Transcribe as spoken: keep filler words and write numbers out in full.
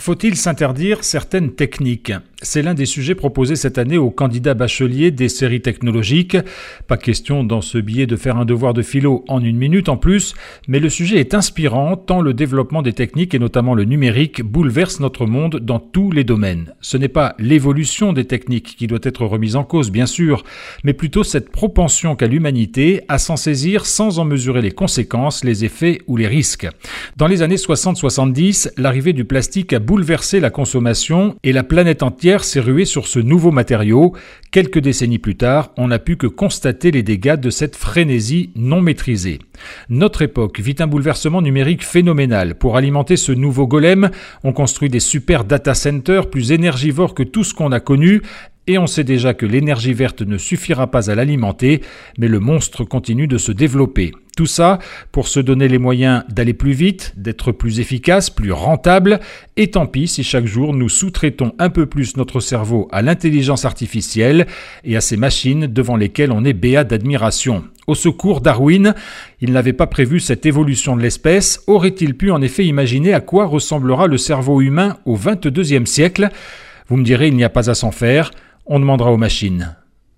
Faut-il s'interdire certaines techniques ? C'est l'un des sujets proposés cette année aux candidats bacheliers des séries technologiques. Pas question dans ce billet de faire un devoir de philo en une minute en plus, mais le sujet est inspirant tant le développement des techniques et notamment le numérique bouleverse notre monde dans tous les domaines. Ce n'est pas l'évolution des techniques qui doit être remise en cause, bien sûr, mais plutôt cette propension qu'a l'humanité à s'en saisir sans en mesurer les conséquences, les effets ou les risques. Dans les années soixante soixante-dix, l'arrivée du plastique a bouleversé la consommation et la planète entière s'est ruée sur ce nouveau matériau. Quelques décennies plus tard, on n'a pu que constater les dégâts de cette frénésie non maîtrisée. Notre époque vit un bouleversement numérique phénoménal. Pour alimenter ce nouveau golem, on construit des super data centers plus énergivores que tout ce qu'on a connu. Et on sait déjà que l'énergie verte ne suffira pas à l'alimenter, mais le monstre continue de se développer. Tout ça pour se donner les moyens d'aller plus vite, d'être plus efficace, plus rentable, et tant pis si chaque jour nous sous-traitons un peu plus notre cerveau à l'intelligence artificielle et à ces machines devant lesquelles on est béat d'admiration. Au secours, Darwin, il n'avait pas prévu cette évolution de l'espèce. Aurait-il pu en effet imaginer à quoi ressemblera le cerveau humain au vingt-deuxième siècle ? Vous me direz, il n'y a pas à s'en faire. On demandera aux machines.